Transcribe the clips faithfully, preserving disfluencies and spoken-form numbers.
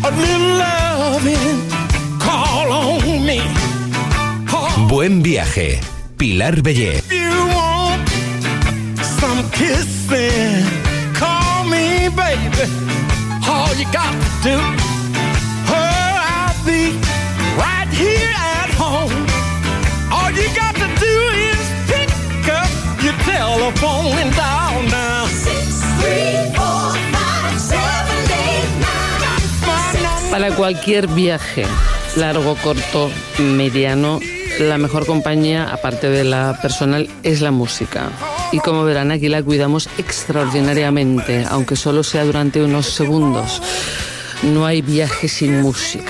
a little loving, call on me. Oh. Buen viaje, Pilar Bellé. If you want some kissing, call me, baby. All you got to do, oh, I'll be right here at home. All you got to do is pick up your telephone and dial now. Six, three, four, five, seven, eight, nine. Para cualquier viaje, largo, corto, mediano, la mejor compañía, aparte de la personal, es la música. Y como verán, aquí la cuidamos extraordinariamente, aunque solo sea durante unos segundos. No hay viaje sin música.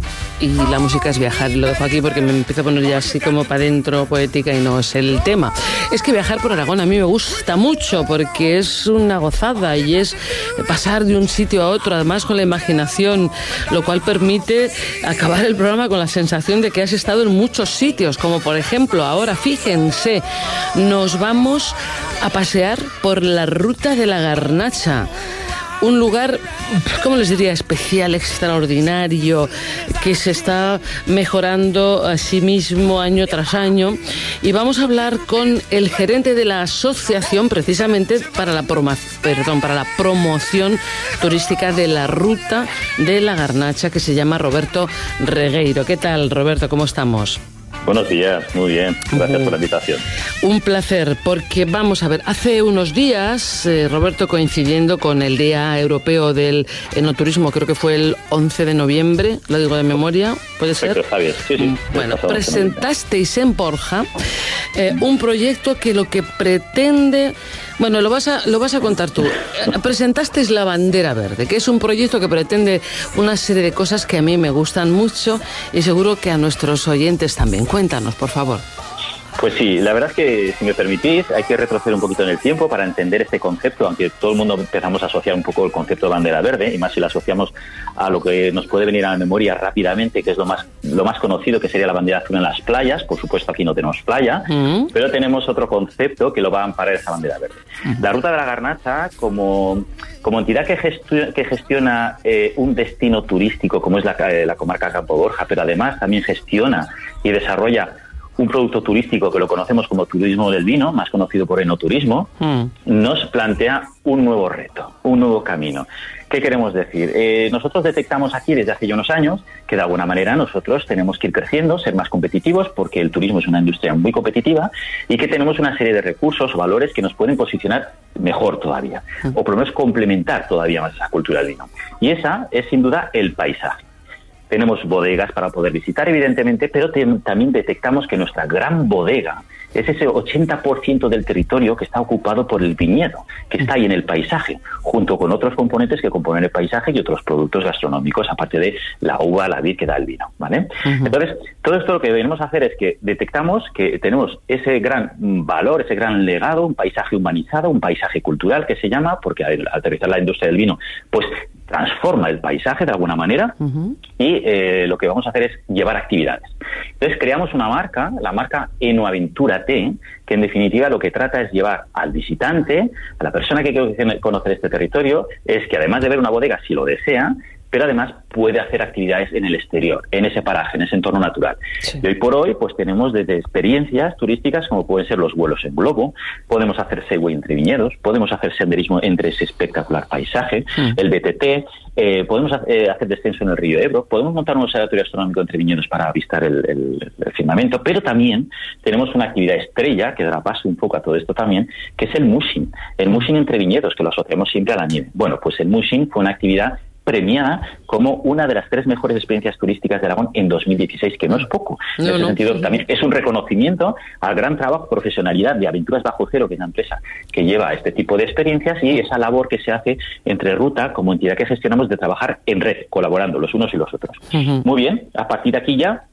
Y la música es viajar. Lo dejo aquí porque me empiezo a poner ya así como para adentro, poética, y no es el tema. Es que viajar por Aragón a mí me gusta mucho porque es una gozada y es pasar de un sitio a otro, además con la imaginación, lo cual permite acabar el programa con la sensación de que has estado en muchos sitios, como por ejemplo ahora, fíjense, nos vamos a pasear por la Ruta de la Garnacha. Un lugar, ¿cómo les diría?, especial, extraordinario, que se está mejorando a sí mismo año tras año. Y vamos a hablar con el gerente de la asociación, precisamente para la, promo- perdón, para la promoción turística de la Ruta de la Garnacha, que se llama Roberto Regueiro. ¿Qué tal, Roberto? ¿Cómo estamos? Buenos días, muy bien, gracias por la invitación. Un placer, porque vamos a ver, hace unos días, eh, Roberto, coincidiendo con el Día Europeo del Enoturismo, creo que fue el once de noviembre, lo digo de memoria, ¿puede ser? Perfecto, Javier, sí, sí. Bueno, presentasteis en Borja eh, un proyecto que lo que pretende... Bueno, lo vas a, lo vas a contar tú. Presentasteis la Bandera Verde, que es un proyecto que pretende una serie de cosas que a mí me gustan mucho y seguro que a nuestros oyentes también. Cuéntanos, por favor. Pues sí, la verdad es que, si me permitís, hay que retroceder un poquito en el tiempo para entender este concepto, aunque todo el mundo empezamos a asociar un poco el concepto de bandera verde, y más si lo asociamos a lo que nos puede venir a la memoria rápidamente, que es lo más lo más conocido, que sería la bandera azul en las playas. Por supuesto, aquí no tenemos playa, mm. pero tenemos otro concepto que lo va a amparar esa bandera verde. Mm. La Ruta de la Garnacha, como, como entidad que gestiona, que gestiona eh, un destino turístico, como es la, la comarca Campo Borja, pero además también gestiona y desarrolla un producto turístico que lo conocemos como turismo del vino, más conocido por enoturismo, mm. nos plantea un nuevo reto, un nuevo camino. ¿Qué queremos decir? Eh, nosotros detectamos aquí desde hace ya unos años que de alguna manera nosotros tenemos que ir creciendo, ser más competitivos, porque el turismo es una industria muy competitiva y que tenemos una serie de recursos o valores que nos pueden posicionar mejor todavía, mm. o por lo menos complementar todavía más esa cultura del vino. Y esa es sin duda el paisaje. Tenemos bodegas para poder visitar, evidentemente, pero te, también detectamos que nuestra gran bodega es ese ochenta por ciento del territorio que está ocupado por el viñedo, que está ahí en el paisaje, junto con otros componentes que componen el paisaje y otros productos gastronómicos, aparte de la uva, la vid que da el vino, ¿vale? Uh-huh. Entonces, todo esto lo que debemos hacer es que detectamos que tenemos ese gran valor, ese gran legado, un paisaje humanizado, un paisaje cultural que se llama, porque al aterrizar la industria del vino, pues transforma el paisaje de alguna manera, uh-huh. y eh, lo que vamos a hacer es llevar actividades. Entonces creamos una marca, la marca Enoaventúrate, que en definitiva lo que trata es llevar al visitante, a la persona que quiere conocer este territorio, es que además de ver una bodega, si lo desea, pero además puede hacer actividades en el exterior, en ese paraje, en ese entorno natural. Sí. Y hoy por hoy pues tenemos desde experiencias turísticas como pueden ser los vuelos en globo, podemos hacer segway entre viñedos, podemos hacer senderismo entre ese espectacular paisaje, mm. el B T T, eh, podemos eh, hacer descenso en el río Ebro, podemos montar un observatorio astronómico entre viñedos para avistar el, el, el firmamento, pero también tenemos una actividad estrella que dará paso un poco a todo esto también, que es el mushing, el mushing entre viñedos, que lo asociamos siempre a la nieve. Bueno, pues el mushing fue una actividad premiada como una de las tres mejores experiencias turísticas de Aragón en dos mil dieciséis, que no es poco. En no, ese no. sentido, también es un reconocimiento al gran trabajo, profesionalidad de Aventuras Bajo Cero, que es la empresa que lleva este tipo de experiencias, y esa labor que se hace entre Ruta, como entidad que gestionamos, de trabajar en red, colaborando los unos y los otros. Uh-huh. Muy bien, a partir de aquí ya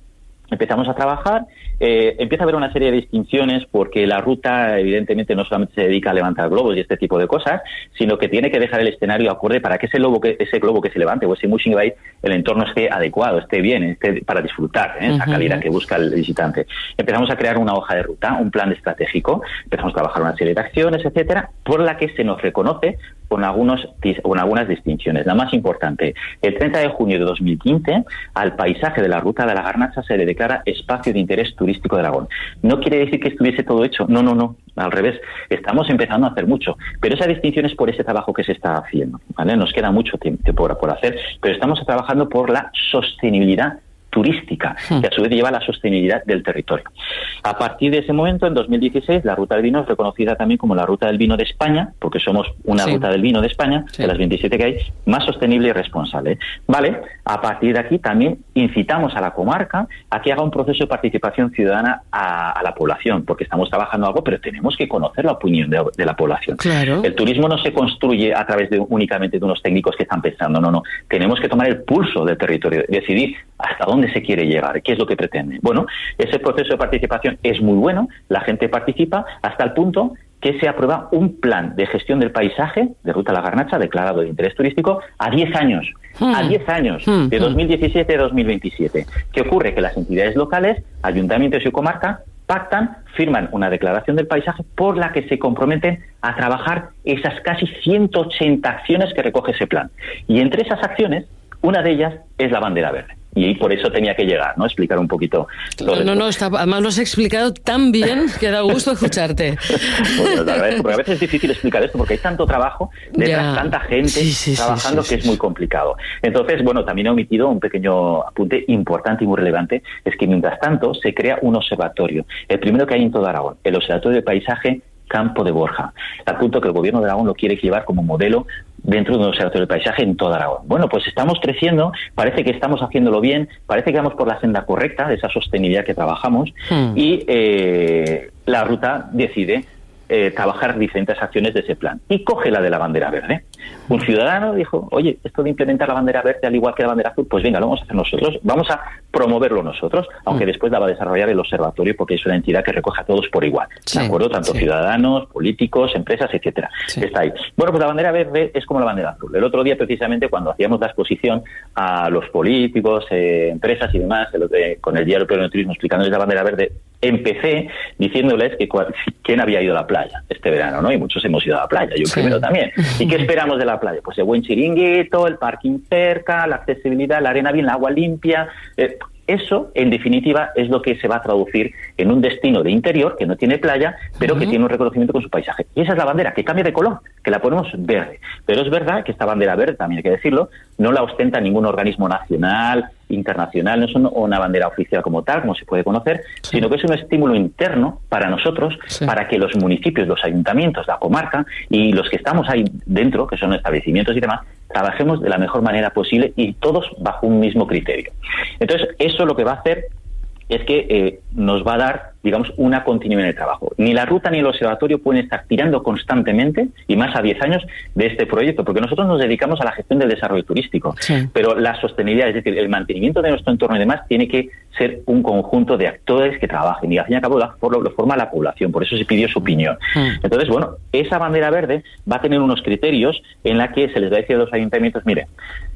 empezamos a trabajar, eh, empieza a haber una serie de distinciones porque la ruta evidentemente no solamente se dedica a levantar globos y este tipo de cosas, sino que tiene que dejar el escenario acorde para que ese globo que, ese globo que se levante o ese Mushing Bike, el entorno esté adecuado, esté bien, esté para disfrutar, ¿eh? Esa calidad que busca el visitante. Empezamos a crear una hoja de ruta, un plan estratégico, empezamos a trabajar una serie de acciones, etcétera, por la que se nos reconoce con algunos con algunas distinciones. La más importante, el treinta de junio de dos mil quince, al paisaje de la Ruta de la Garnacha se le declara espacio de interés turístico de Aragón. No quiere decir que estuviese todo hecho, no, no, no, al revés, estamos empezando a hacer mucho, pero esa distinción es por ese trabajo que se está haciendo, ¿vale? Nos queda mucho tiempo por, por hacer, pero estamos trabajando por la sostenibilidad turística, que a su vez lleva a la sostenibilidad del territorio. A partir de ese momento, en dos mil dieciséis, la Ruta del Vino es reconocida también como la Ruta del Vino de España, porque somos una sí. ruta del vino de España, sí. de las veintisiete que hay, más sostenible y responsable. Vale, a partir de aquí también incitamos a la comarca a que haga un proceso de participación ciudadana a, a la población, porque estamos trabajando algo, pero tenemos que conocer la opinión de, de la población. Claro. El turismo no se construye a través de únicamente de unos técnicos que están pensando, no, no, tenemos que tomar el pulso del territorio, decidir hasta dónde se quiere llegar, qué es lo que pretende. Bueno, ese proceso de participación es muy bueno, la gente participa hasta el punto que se aprueba un plan de gestión del paisaje de Ruta a la Garnacha declarado de interés turístico a diez años, hmm. a diez años, hmm. de dos mil diecisiete a dos mil veintisiete. ¿Qué ocurre? Que las entidades locales, ayuntamientos y comarca pactan, firman una declaración del paisaje por la que se comprometen a trabajar esas casi ciento ochenta acciones que recoge ese plan. Y entre esas acciones, una de ellas es la bandera verde. Y por eso tenía que llegar, ¿no? Explicar un poquito. No, no, no, está, además lo has explicado tan bien que da gusto escucharte. Bueno, la verdad, porque a veces es difícil explicar esto porque hay tanto trabajo detrás, ya. tanta gente sí, sí, trabajando sí, sí, que sí, es muy complicado. Entonces, bueno, también he omitido un pequeño apunte importante y muy relevante, es que mientras tanto se crea un observatorio, el primero que hay en todo Aragón, el Observatorio de Paisaje Campo de Borja, al punto que el gobierno de Aragón lo quiere llevar como modelo dentro de un observatorio de paisaje en toda Aragón. Bueno, pues estamos creciendo, parece que estamos haciéndolo bien, parece que vamos por la senda correcta de esa sostenibilidad que trabajamos hmm. y eh, la ruta decide eh, trabajar diferentes acciones de ese plan y coge la de la bandera verde. Un ciudadano dijo, oye, esto de implementar la bandera verde al igual que la bandera azul, pues venga, lo vamos a hacer nosotros, vamos a promoverlo nosotros, aunque mm. después la va a desarrollar el observatorio porque es una entidad que recoge a todos por igual, sí, ¿de acuerdo? Tanto sí. ciudadanos, políticos, empresas, etcétera. Sí. Está ahí. Bueno, pues la bandera verde es como la bandera azul. El otro día, precisamente, cuando hacíamos la exposición a los políticos, eh, empresas y demás, el otro, eh, con el Diario Pleno de Turismo explicándoles la bandera verde, empecé diciéndoles que cual, quién había ido a la playa este verano, ¿no? Y muchos hemos ido a la playa, yo sí. primero también. ¿Y qué esperamos de la playa? Pues el buen chiringuito, el parking cerca, la accesibilidad, la arena bien, el agua limpia. Eh, eso, en definitiva, es lo que se va a traducir en un destino de interior que no tiene playa, pero uh-huh. que tiene un reconocimiento con su paisaje. Y esa es la bandera, que cambia de color, que la ponemos verde. Pero es verdad que esta bandera verde, también hay que decirlo, no la ostenta ningún organismo nacional, internacional, no es una bandera oficial como tal, como se puede conocer, sí. sino que es un estímulo interno para nosotros, sí. para que los municipios, los ayuntamientos, la comarca y los que estamos ahí dentro, que son establecimientos y demás, trabajemos de la mejor manera posible y todos bajo un mismo criterio. Entonces, eso lo que va a hacer es que eh, nos va a dar, digamos, una continuidad en el trabajo. Ni la ruta ni el observatorio pueden estar tirando constantemente, y más a diez años, de este proyecto, porque nosotros nos dedicamos a la gestión del desarrollo turístico. Sí. Pero la sostenibilidad, es decir, el mantenimiento de nuestro entorno y demás, tiene que ser un conjunto de actores que trabajen, y al fin y al cabo lo, lo forma la población, por eso se pidió su opinión. Sí. Entonces, bueno, esa bandera verde va a tener unos criterios en la que se les va a decir a los ayuntamientos, mire,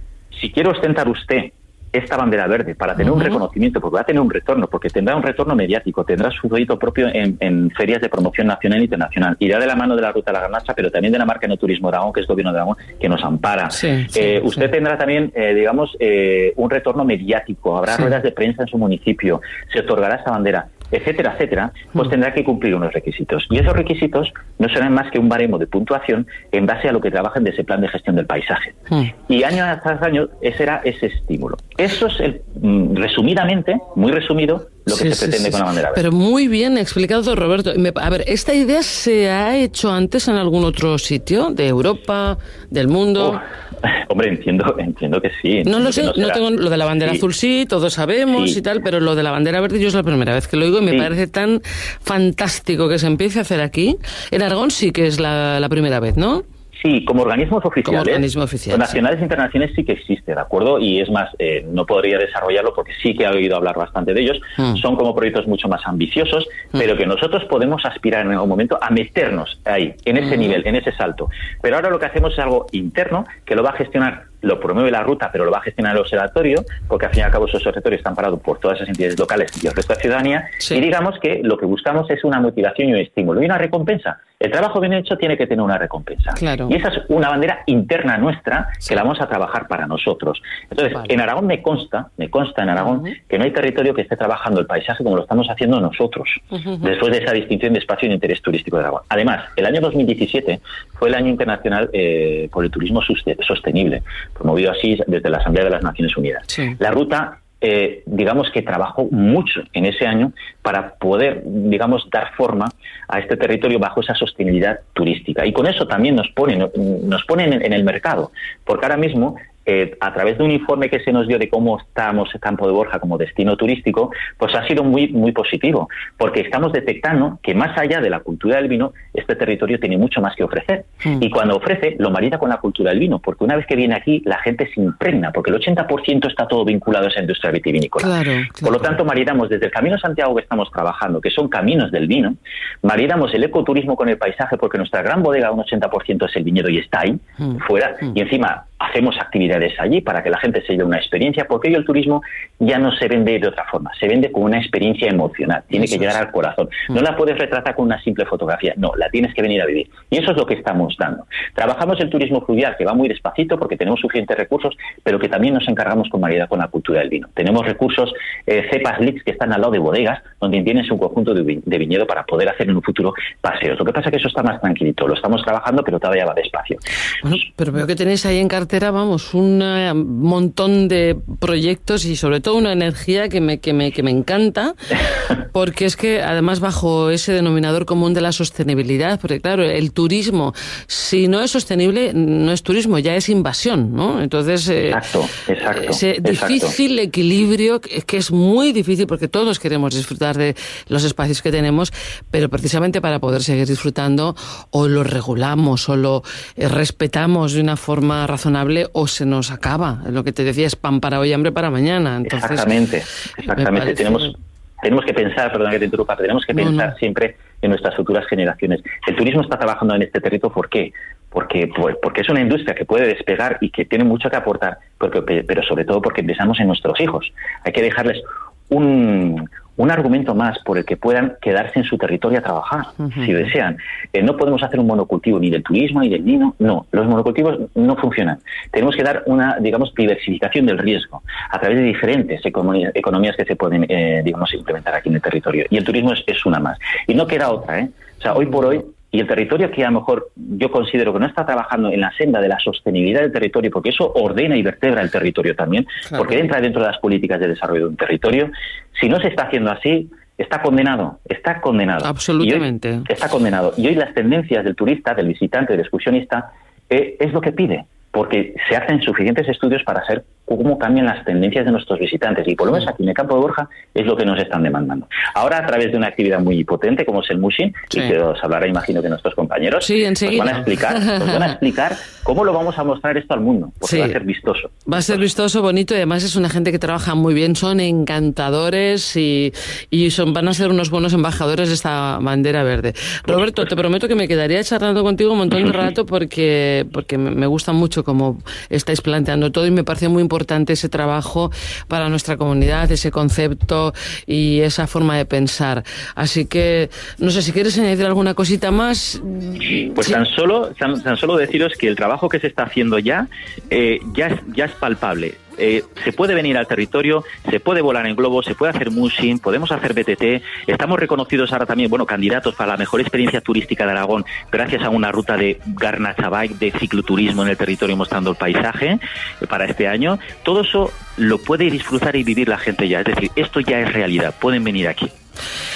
si quiere ostentar usted esta bandera verde para tener uh-huh. un reconocimiento, porque va a tener un retorno, porque tendrá un retorno mediático, tendrá su proyecto propio en, en ferias de promoción nacional e internacional, irá de la mano de la Ruta de la Garnacha, pero también de la marca No Turismo Aragón, que es Gobierno de Aragón, que nos ampara. Sí, sí, eh, usted sí. tendrá también, eh, digamos, eh, un retorno mediático, habrá sí. ruedas de prensa en su municipio, se otorgará esa bandera, etcétera, etcétera, pues tendrá que cumplir unos requisitos. Y esos requisitos no serán más que un baremo de puntuación en base a lo que trabajen de ese plan de gestión del paisaje. Y año tras año, ese era ese estímulo. Eso es, el, resumidamente, muy resumido, lo que sí, se sí, pretende sí, con la bandera verde. Pero muy bien explicado, Roberto. A ver, ¿esta idea se ha hecho antes en algún otro sitio de Europa, del mundo? Oh. Hombre, entiendo, entiendo que sí. No lo sé, no, no tengo lo de la bandera sí. azul sí, todos sabemos sí. y tal, pero lo de la bandera verde yo es la primera vez que lo oigo y me sí. parece tan fantástico que se empiece a hacer aquí. En Aragón sí que es la, la primera vez, ¿no? Sí, como organismos oficiales, como organismo oficial, nacionales sí. e internacionales sí que existe, ¿de acuerdo? Y es más, eh, no podría desarrollarlo porque sí que he oído hablar bastante de ellos. Mm. Son como proyectos mucho más ambiciosos, mm. pero que nosotros podemos aspirar en algún momento a meternos ahí, en ese mm. nivel, en ese salto. Pero ahora lo que hacemos es algo interno que lo va a gestionar, lo promueve la ruta, pero lo va a gestionar el observatorio, porque al fin y al cabo esos observatorios están parados por todas esas entidades locales y el resto de la ciudadanía, sí. y digamos que lo que buscamos es una motivación y un estímulo y una recompensa. El trabajo bien hecho tiene que tener una recompensa. Claro. Y esa es una bandera interna nuestra sí. que la vamos a trabajar para nosotros. Entonces, vale. en Aragón me consta, me consta en Aragón, uh-huh. que no hay territorio que esté trabajando el paisaje como lo estamos haciendo nosotros, uh-huh. después de esa distinción de espacio de interés turístico de Aragón. Además, el año dos mil diecisiete fue el año internacional eh, por el turismo sostenible, promovido así desde la Asamblea de las Naciones Unidas. Sí. La ruta Eh, digamos que trabajó mucho en ese año para poder, digamos, dar forma a este territorio bajo esa sostenibilidad turística. Y con eso también nos ponen, nos ponen en, en el mercado, porque ahora mismo, eh, a través de un informe que se nos dio de cómo estamos en Campo de Borja como destino turístico, pues ha sido muy, muy positivo, porque estamos detectando que más allá de la cultura del vino, este territorio tiene mucho más que ofrecer. Mm. Y cuando ofrece, lo marida con la cultura del vino, porque una vez que viene aquí, la gente se impregna, porque el ochenta por ciento está todo vinculado a esa industria vitivinícola. Claro, claro. Por lo tanto, maridamos desde el Camino de Santiago que estamos trabajando, que son caminos del vino, maridamos el ecoturismo con el paisaje, porque nuestra gran bodega, un ochenta por ciento es el viñedo y está ahí, mm. fuera, mm. y encima hacemos actividades allí para que la gente se lleve una experiencia, porque hoy el turismo ya no se vende de otra forma, se vende como una experiencia emocional, tiene eso que llegar es. al corazón. Mm. No la puedes retratar con una simple fotografía, no, la tienes que venir a vivir. Y eso es lo que estamos dando. Trabajamos el turismo fluvial, que va muy despacito porque tenemos suficientes recursos, pero que también nos encargamos con variedad con la cultura del vino. Tenemos recursos, eh, cepas L I C que están al lado de bodegas, donde tienes un conjunto de, vi- de viñedo para poder hacer en un futuro paseos. Lo que pasa es que eso está más tranquilito, lo estamos trabajando, pero todavía va despacio. Bueno, pero veo que tenéis ahí en cartera, vamos, un montón de proyectos y sobre todo una energía que me, que me, que me encanta, porque es que además bajo ese denominador común de la sostenibilidad, porque claro, el turismo, si no es sostenible, no es turismo, ya es invasión, ¿no? Entonces, eh, exacto, exacto, ese exacto. difícil equilibrio, que es muy difícil porque todos queremos disfrutar de los espacios que tenemos, pero precisamente para poder seguir disfrutando o lo regulamos o lo eh, respetamos de una forma razonable o se nos acaba. Lo que te decía es pan para hoy, hambre para mañana. Entonces, exactamente, exactamente. Parece... Tenemos, tenemos que pensar, perdón que te interrumpa, tenemos que pensar no, no. siempre en nuestras futuras generaciones. El turismo está trabajando en este territorio, ¿por qué? Porque, porque es una industria que puede despegar y que tiene mucho que aportar, porque, pero sobre todo porque pensamos en nuestros hijos. Hay que dejarles un, un argumento más por el que puedan quedarse en su territorio a trabajar, uh-huh. si desean. Eh, no podemos hacer un monocultivo ni del turismo ni del vino, no. Los monocultivos no funcionan. Tenemos que dar una, digamos, diversificación del riesgo a través de diferentes economías, economías que se pueden, eh, digamos, implementar aquí en el territorio. Y el turismo es, es una más. Y no queda otra, ¿eh? O sea, hoy por hoy, y el territorio que a lo mejor yo considero que no está trabajando en la senda de la sostenibilidad del territorio, porque eso ordena y vertebra el territorio también, claro. porque entra dentro de las políticas de desarrollo de un territorio, si no se está haciendo así, está condenado, está condenado. Absolutamente. Hoy, está condenado. Y hoy las tendencias del turista, del visitante, del excursionista, eh, es lo que pide, porque se hacen suficientes estudios para saber cómo cambian las tendencias de nuestros visitantes. Y por lo menos aquí en el Campo de Borja es lo que nos están demandando. Ahora, a través de una actividad muy potente como es el Mushing, sí. y que os hablará, imagino, que nuestros compañeros, sí, nos van a explicar, nos van a explicar cómo lo vamos a mostrar esto al mundo, porque sí. va a ser vistoso. Va a ser vistoso, bonito, y además es una gente que trabaja muy bien, son encantadores y, y son, van a ser unos buenos embajadores de esta bandera verde. Roberto, te prometo que me quedaría charlando contigo un montón de rato porque, porque me gusta mucho cómo estáis planteando todo y me parece muy importante ese trabajo para nuestra comunidad, ese concepto y esa forma de pensar. Así que, no sé si quieres añadir alguna cosita más. Pues sí. tan solo tan, tan solo deciros que el trabajo que se está haciendo ya, eh, ya, es, ya es palpable. Eh, se puede venir al territorio, se puede volar en globo, se puede hacer mushing, podemos hacer B T T, estamos reconocidos ahora también, bueno, candidatos para la mejor experiencia turística de Aragón gracias a una ruta de Garnacha Bike, de cicloturismo en el territorio mostrando el paisaje eh, para este año. Todo eso lo puede disfrutar y vivir la gente ya, es decir, esto ya es realidad, pueden venir aquí.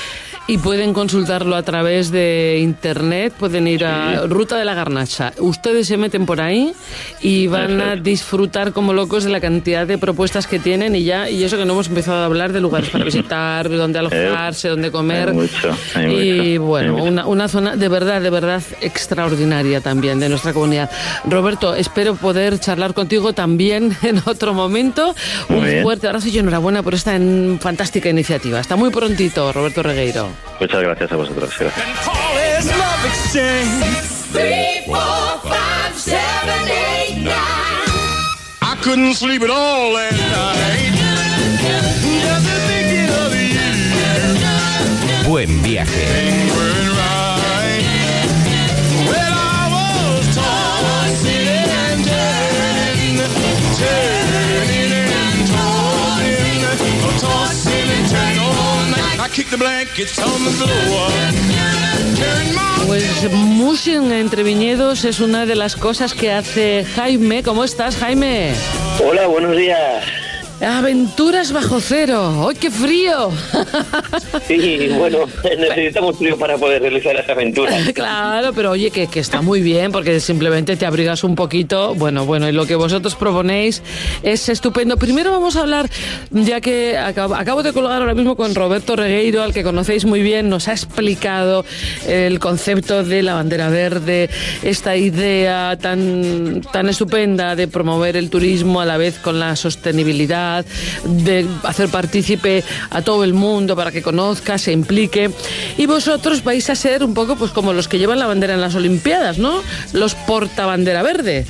Y pueden consultarlo a través de internet, pueden ir a Ruta de la Garnacha. Ustedes se meten por ahí y van a disfrutar como locos de la cantidad de propuestas que tienen y ya, y eso que no hemos empezado a hablar de lugares para visitar, dónde alojarse, dónde comer. Hay mucho, hay y mucho, bueno, hay mucho. Una, una zona de verdad, de verdad extraordinaria también de nuestra comunidad. Roberto, espero poder charlar contigo también en otro momento. Muy Un bien. fuerte abrazo y enhorabuena por esta en, fantástica iniciativa. Hasta muy prontito, Roberto Regueiro. Muchas gracias a vosotros. Gracias. And call it love exchange. Three, four, five, seven, eight, nine. I couldn't sleep at all last night. Just thinking of you. Buen viaje. Ain't worried right. Well, I was tossing and turning, turning and tossing, tossing and turning all night. I kicked the blankets on the floor. Turned my Pues mushing entre viñedos es una de las cosas que hace Jaime. ¿Cómo estás, Jaime? Hola, buenos días. Aventuras bajo cero. ¡Ay, qué frío! Sí, bueno, necesitamos frío para poder realizar esa aventura. Claro, pero oye, que, que está muy bien, porque simplemente te abrigas un poquito. Bueno, bueno, y lo que vosotros proponéis es estupendo. Primero vamos a hablar, ya que acabo, acabo de colgar ahora mismo con Roberto Regueiro, al que conocéis muy bien, nos ha explicado el concepto de la bandera verde, esta idea tan, tan estupenda de promover el turismo a la vez con la sostenibilidad, de hacer partícipe a todo el mundo para que conozca, se implique. Y vosotros vais a ser un poco pues como los que llevan la bandera en las Olimpiadas, ¿no? Los portabandera verde.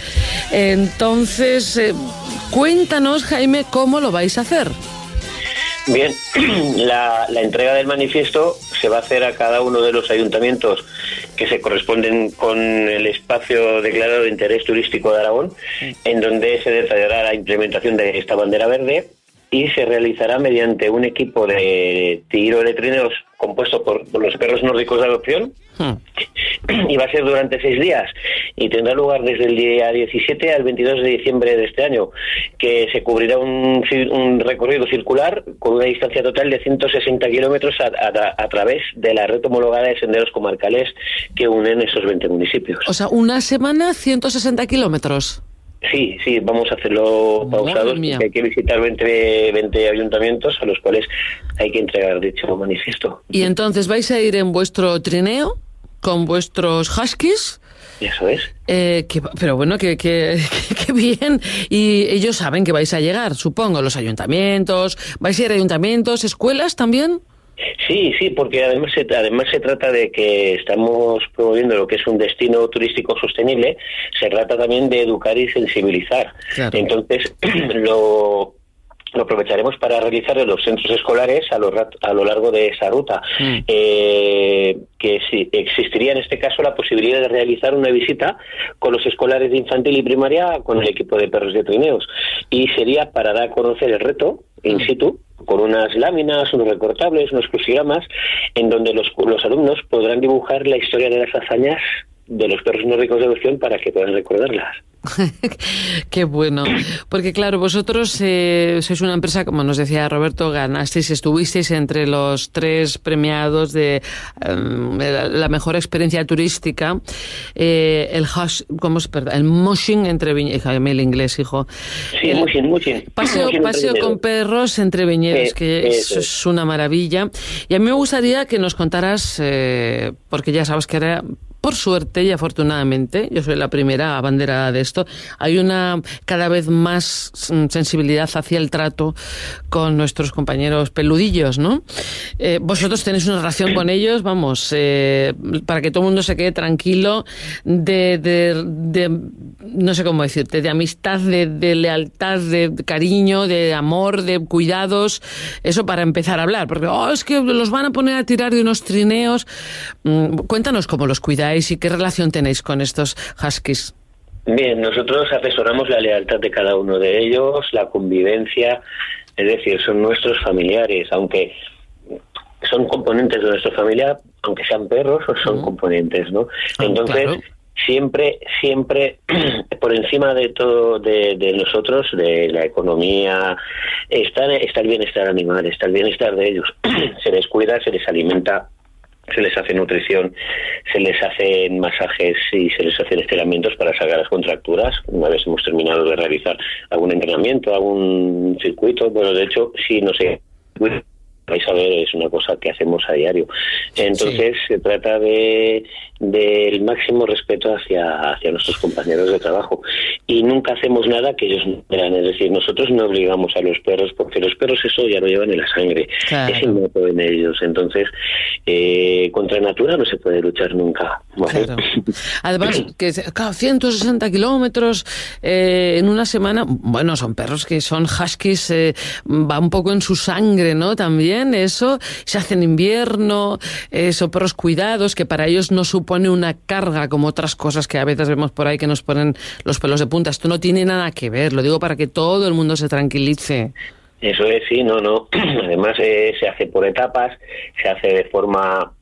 Entonces, eh, cuéntanos, Jaime, cómo lo vais a hacer. Bien, la, la entrega del manifiesto se va a hacer a cada uno de los ayuntamientos que se corresponden con el espacio declarado de interés turístico de Aragón, en donde se detallará la implementación de esta bandera verde y se realizará mediante un equipo de tiro de trineos compuesto por, por los perros nórdicos de adopción. Hmm. Y va a ser durante seis días y tendrá lugar desde el día diecisiete al veintidós de diciembre de este año, que se cubrirá un, un recorrido circular con una distancia total de ciento sesenta kilómetros a, a, a través de la red homologada de senderos comarcales que unen esos veinte municipios. O sea, una semana, ciento sesenta kilómetros. Sí, sí, vamos a hacerlo pausados, porque hay que visitar veinte, veinte ayuntamientos a los cuales hay que entregar dicho manifiesto. Y entonces vais a ir en vuestro trineo con vuestros huskies. Eso es. Eh, que, pero bueno, que, que, que bien. Y ellos saben que vais a llegar, supongo, los ayuntamientos. ¿Vais a ir a ayuntamientos, escuelas también? Sí, sí, porque además se, además se trata de que estamos promoviendo lo que es un destino turístico sostenible. Se trata también de educar y sensibilizar. Claro. Entonces, lo... lo aprovecharemos para realizar en los centros escolares a lo, a lo largo de esa ruta. Mm. Eh, que sí, existiría en este caso la posibilidad de realizar una visita con los escolares de infantil y primaria con el equipo de perros de trineos. Y sería para dar a conocer el reto in situ, con unas láminas, unos recortables, unos crucigramas, en donde los, los alumnos podrán dibujar la historia de las hazañas de los perros nórdicos de adopción para que puedan recordarlas. Qué bueno, porque claro, vosotros eh, sois una empresa, como nos decía Roberto, ganasteis, estuvisteis entre los tres premiados de um, la mejor experiencia turística, eh, el hush, ¿cómo es? Perdón, el mushing entre viñedos, el inglés, hijo. Sí, el mushing, mushing. Paseo, mushing paseo con perros entre viñedos, eh, que es, es una maravilla. Y a mí me gustaría que nos contaras, eh, porque ya sabes que era... Por suerte y afortunadamente, yo soy la primera abanderada de esto, hay una cada vez más sensibilidad hacia el trato con nuestros compañeros peludillos, ¿no? Eh, vosotros tenéis una relación con ellos, vamos, eh, para que todo el mundo se quede tranquilo, de, de, de no sé cómo decirte, de amistad, de, de lealtad, de cariño, de amor, de cuidados, eso para empezar a hablar, porque oh, es que los van a poner a tirar de unos trineos. Mm, cuéntanos cómo los cuidáis y qué relación tenéis con estos huskies. Bien, nosotros asesoramos la lealtad de cada uno de ellos, la convivencia, es decir, son nuestros familiares, aunque son componentes de nuestra familia, aunque sean perros, son mm. componentes, ¿no? Ah, Entonces, claro. siempre, siempre, por encima de todo de, de nosotros, de la economía, está, está el bienestar animal, está el bienestar de ellos. Se les cuida, se les alimenta se les hace nutrición, se les hacen masajes y se les hacen estiramientos para sacar las contracturas. Una vez hemos terminado de realizar algún entrenamiento, algún circuito, bueno, de hecho, sí, no sé, vais a ver, es una cosa que hacemos a diario. Entonces, sí, se trata de del máximo respeto hacia hacia nuestros compañeros de trabajo, y nunca hacemos nada que ellos no quieran. Es decir, nosotros no obligamos a los perros, porque los perros eso ya lo llevan en la sangre, claro, es innato en ellos. Entonces, eh, contra natura no se puede luchar nunca, ¿vale? Claro. Además, que claro, ciento sesenta kilómetros eh, en una semana, bueno, son perros que son huskies, eh, va un poco en su sangre, ¿no? También eso, se hace en invierno, eh, son perros cuidados, que para ellos no supone una carga como otras cosas que a veces vemos por ahí que nos ponen los pelos de punta. Esto no tiene nada que ver, lo digo para que todo el mundo se tranquilice. Eso es, sí, no, no. Además, eh, se hace por etapas, se hace de forma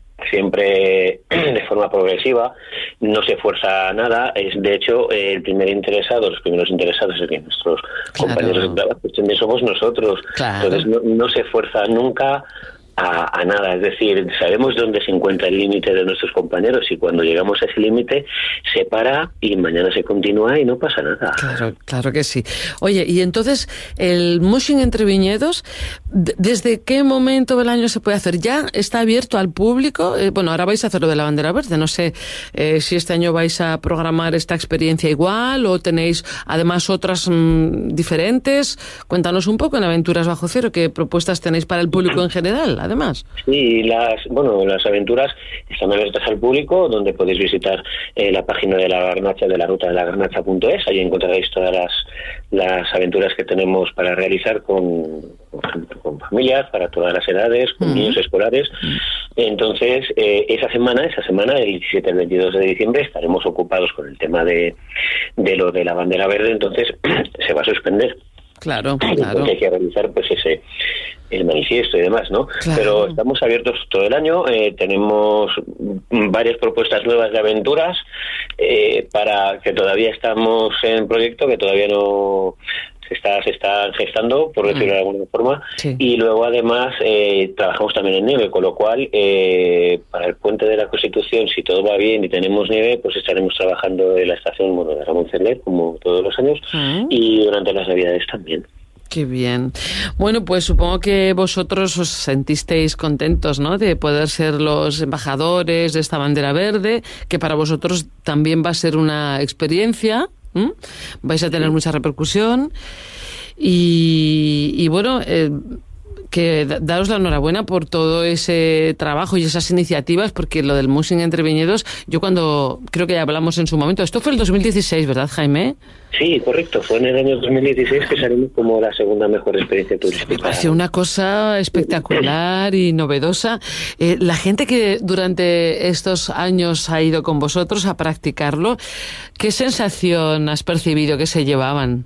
siempre de forma progresiva, no se fuerza nada. Es de hecho el primer interesado, los primeros interesados en que nuestros claro. compañeros de trabajo también somos nosotros. Claro. Entonces no, no se fuerza nunca a, a nada, es decir, sabemos dónde se encuentra el límite de nuestros compañeros, y cuando llegamos a ese límite se para y mañana se continúa y no pasa nada. Claro, claro que sí. Oye, y entonces el mushing entre viñedos, ¿desde qué momento del año se puede hacer? ¿Ya está abierto al público? Eh, bueno, ahora vais a hacer lo de la bandera verde, no sé eh, si este año vais a programar esta experiencia igual o tenéis además otras mmm, diferentes. Cuéntanos un poco en Aventuras Bajo Cero, ¿qué propuestas tenéis para el público en general? Además. Sí, las bueno, las aventuras están abiertas al público, donde podéis visitar eh, la página de la Garnacha, de la ruta de la garnacha punto es. Ahí encontraréis todas las, las aventuras que tenemos para realizar con, con familias, para todas las edades, con uh-huh. niños escolares. Uh-huh. Entonces, eh, esa semana, esa semana, el diecisiete al veintidós de diciembre, estaremos ocupados con el tema de, de lo de la bandera verde, entonces se va a suspender. Claro, claro. Porque hay que realizar pues ese el manifiesto y demás, ¿no? Claro. Pero estamos abiertos todo el año, eh, tenemos varias propuestas nuevas de aventuras eh, para que todavía estamos en proyecto, que todavía no se está se está gestando, por decirlo mm. de alguna forma, sí. Y luego además eh, trabajamos también en nieve, con lo cual eh, para el Puente de la Constitución, si todo va bien y tenemos nieve, pues estaremos trabajando en la estación bueno, de Ramón Cerler, como todos los años, mm. y durante las Navidades también. Qué bien. Bueno, pues supongo que vosotros os sentisteis contentos, ¿no?, de poder ser los embajadores de esta bandera verde, que para vosotros también va a ser una experiencia. ¿Mm? Vais a tener mucha repercusión y, y bueno, eh, que daros la enhorabuena por todo ese trabajo y esas iniciativas, porque lo del mushing entre viñedos, yo cuando, creo que ya hablamos en su momento, esto fue el dos mil dieciséis, ¿verdad, Jaime? Sí, correcto, fue en el año dos mil dieciséis que salimos como la segunda mejor experiencia turística. Me pareció una cosa espectacular y novedosa. Eh, la gente que durante estos años ha ido con vosotros a practicarlo, ¿qué sensación has percibido que se llevaban?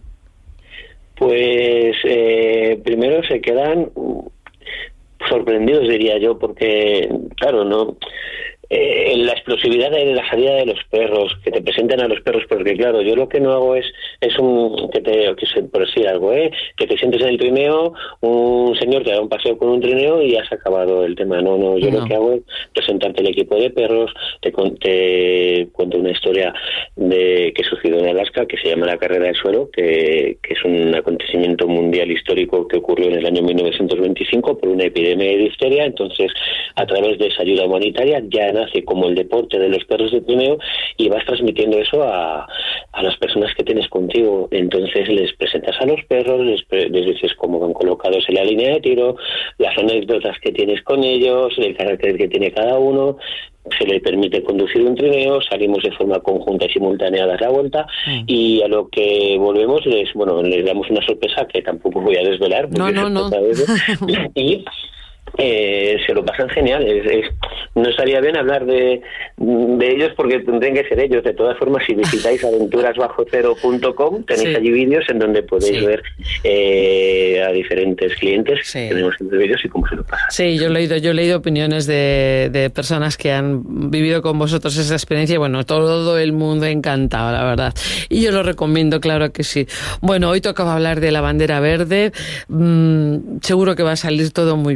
Pues eh, primero se quedan sorprendidos, diría yo, porque, claro, no eh, la explosividad de la salida de los perros, que te presenten a los perros, porque claro, yo lo que no hago es es un que te que se, por decir algo, eh que te sientes en el trineo, un señor te da un paseo con un trineo y has acabado el tema. No, no, yo no. Lo que hago es presentarte el equipo de perros, te, te cuento una historia de que sucedió en Alaska, que se llama la Carrera del Suelo, que, que es un acontecimiento mundial histórico que ocurrió en el año mil novecientos veinticinco por una epidemia de difteria. Entonces, a través de esa ayuda humanitaria ya nace como el deporte de los perros de trineo y vas transmitiendo eso a, a las personas que tienes contigo. Entonces les presentas a los perros, les, les dices cómo van colocados en la línea de tiro, las anécdotas que tienes con ellos, el carácter que tiene cada uno. Se le permite conducir un trineo, salimos de forma conjunta y simultánea a dar la vuelta mm. y a lo que volvemos les bueno les damos una sorpresa que tampoco voy a desvelar. No, no, no. Y Eh, se lo pasan genial. Es, es, no estaría bien hablar de, de ellos porque tendrían que ser ellos. De todas formas, si visitáis aventuras bajo cero punto com tenéis sí. allí vídeos en donde podéis sí. ver eh, a diferentes clientes. Sí. Tenemos siempre vídeos y cómo se lo pasan. Sí, yo he leído, yo he leído opiniones de, de personas que han vivido con vosotros esa experiencia y bueno, todo el mundo encantado, la verdad. Y yo lo recomiendo, claro que sí. Bueno, hoy tocaba hablar de la bandera verde. Mm, seguro que va a salir todo muy bien, que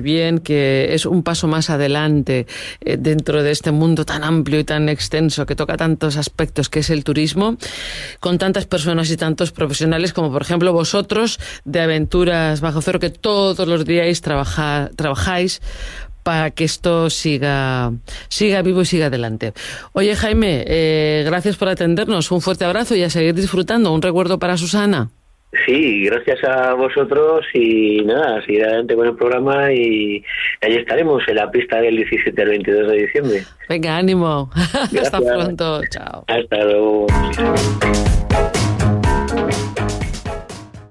que es un paso más adelante eh, dentro de este mundo tan amplio y tan extenso que toca tantos aspectos que es el turismo, con tantas personas y tantos profesionales como por ejemplo vosotros de Aventuras Bajo Cero, que todos los días trabaja, trabajáis para que esto siga siga vivo y siga adelante. Oye, Jaime, eh, gracias por atendernos, un fuerte abrazo y a seguir disfrutando. Un recuerdo para Susana. Sí, gracias a vosotros y nada, seguir adelante con el programa y ahí estaremos en la pista del diecisiete al veintidós de diciembre. Venga, ánimo. Gracias. Hasta pronto. Chao. Hasta luego.